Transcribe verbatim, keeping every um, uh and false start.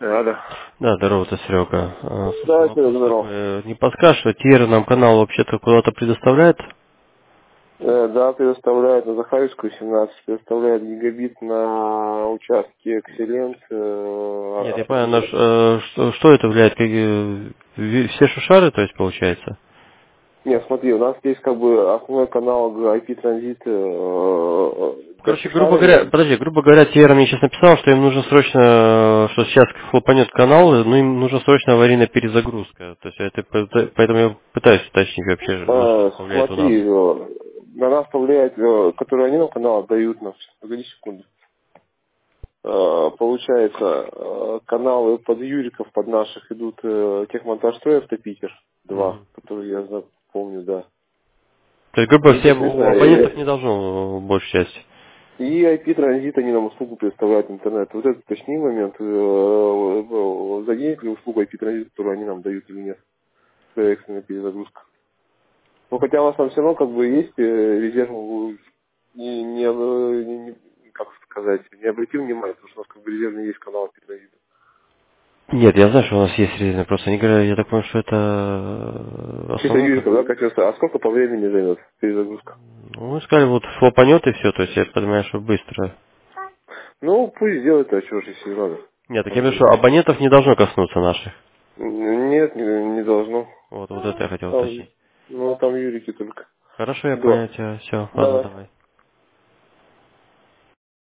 Да, да. Да, здорово, это Серега. А, Слушай, Да, Серега, вопрос здорово. такой. Не подскажешь, что Тир нам канал вообще-то куда-то предоставляет? Э, Да, предоставляет на Захаревскую семнадцать, предоставляет гигабит на участке Excellent. Нет, э, я понял, наш, э, что, что это влияет? Как, э, ви- все шушары, то есть, получается? Нет, смотри, у нас есть как бы основной канал ай пи-транзит для Короче, грубо говоря, шушарами. подожди, грубо говоря, Тиера мне сейчас написал, что им нужно срочно, э, что сейчас хлопанет канал, но им нужна срочно аварийная перезагрузка. То есть это, пыта- поэтому я пытаюсь уточнить вообще, во что Э, это повлияет у нас. Смотри, э, на нас повлияет, э, которые они нам канал отдают нам. Погоди секунду. Э, Получается, э, каналы под Юриков, под наших идут э, техмонтажстрой Автопитер два, Мгм. которые я за- помню, да. То есть, грубо И, говоря, всем у соответственно, абонентов не и, должно э, большей части. и ай пи-транзит они нам услугу предоставляют интернет. Вот это точнее момент, э, э, заденет ли услугу ай пи-транзит, которую они нам дают или нет, при экстренной перезагрузка. Ну, хотя у нас там все равно как бы есть э, резерв, э, не, не, э, не- не- как сказать, не обратил внимания, потому что у нас как бы резервный есть канал ай пи-транзита. Нет, я знаю, что у нас есть резервный, просто они говорят, я так понимаю, что это э, Чисто основной как Юриков, да, бы. коснется. А сколько по времени займет перезагрузка? Ну, мы сказали, вот флопанет и все, то есть я понимаю, что быстро. Ну, пусть сделает, а чего же, если не надо. Нет, так я Там имею в же- виду, что абонентов не должно коснуться наших. Нет, не, не должно. Вот, вот это я хотел Там, уточнить. ну, там Юрики только. Хорошо, я Да. понял тебя, все, Да, ладно, да. давай.